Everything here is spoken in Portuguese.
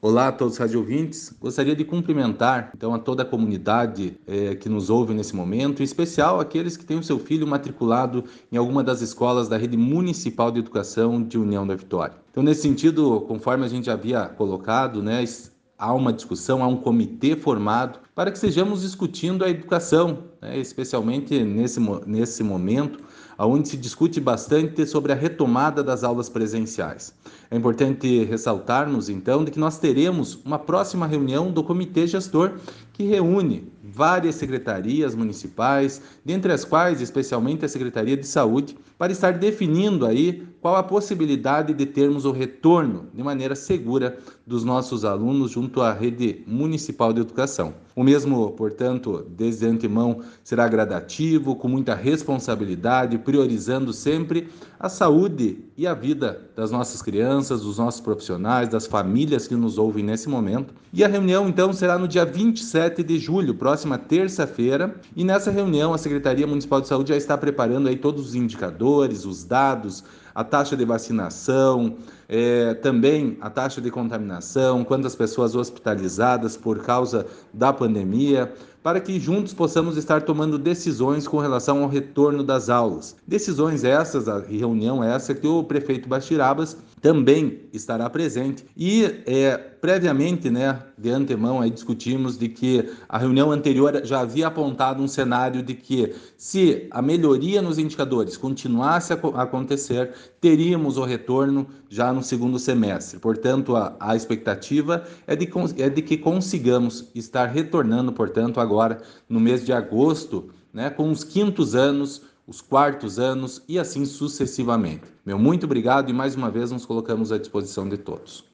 Olá a todos os radiovintes. Gostaria de cumprimentar então a toda a comunidade que nos ouve nesse momento, em especial aqueles que têm o seu filho matriculado em alguma das escolas da Rede Municipal de Educação de União da Vitória. Então, nesse sentido, conforme a gente havia colocado, né, há uma discussão, há um comitê formado para que sejamos discutindo a educação, né, especialmente nesse momento, onde se discute bastante sobre a retomada das aulas presenciais. É importante ressaltarmos, então, de que nós teremos uma próxima reunião do Comitê Gestor, que reúne várias secretarias municipais, dentre as quais, especialmente a Secretaria de Saúde, para estar definindo aí qual a possibilidade de termos o retorno de maneira segura dos nossos alunos junto à rede municipal de educação. O mesmo, portanto, desde antemão, será gradativo, com muita responsabilidade, priorizando sempre a saúde e a vida das nossas crianças, dos nossos profissionais, das famílias que nos ouvem nesse momento. E a reunião, então, será no dia 27 de julho, próxima terça-feira, e nessa reunião a Secretaria Municipal de Saúde já está preparando aí todos os indicadores, os dados, a taxa de vacinação, também a taxa de contaminação, quantas pessoas hospitalizadas por causa da pandemia, para que juntos possamos estar tomando decisões com relação ao retorno das aulas. Decisões essas, a reunião essa que o prefeito Bastirabas também estará presente e previamente, né, de antemão aí discutimos de que a reunião anterior já havia apontado um cenário de que se a melhoria nos indicadores continuasse a acontecer, teríamos o retorno já no segundo semestre. Portanto, a expectativa é de que consigamos estar retornando, portanto, agora no mês de agosto, né, com os quintos anos, os quartos anos e assim sucessivamente. Meu muito obrigado e mais uma vez nos colocamos à disposição de todos.